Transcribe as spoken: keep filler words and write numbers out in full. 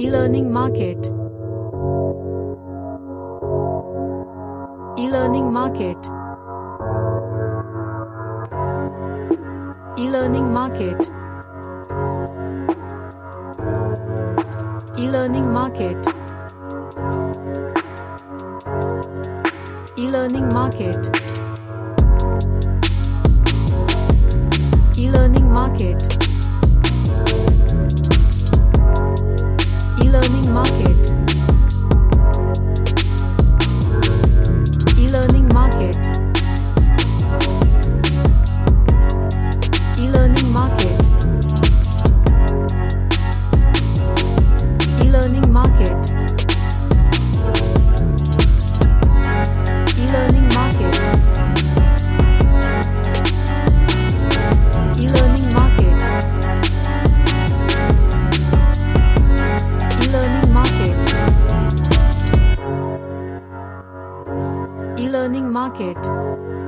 E-learning market. E-learning market. E-learning market. E-learning market. E-learning market. E-learning market. E-learning market. E-learning market. E-learning market. E-learning market. E-learning market. E-learning market. E-learning market. E-learning market.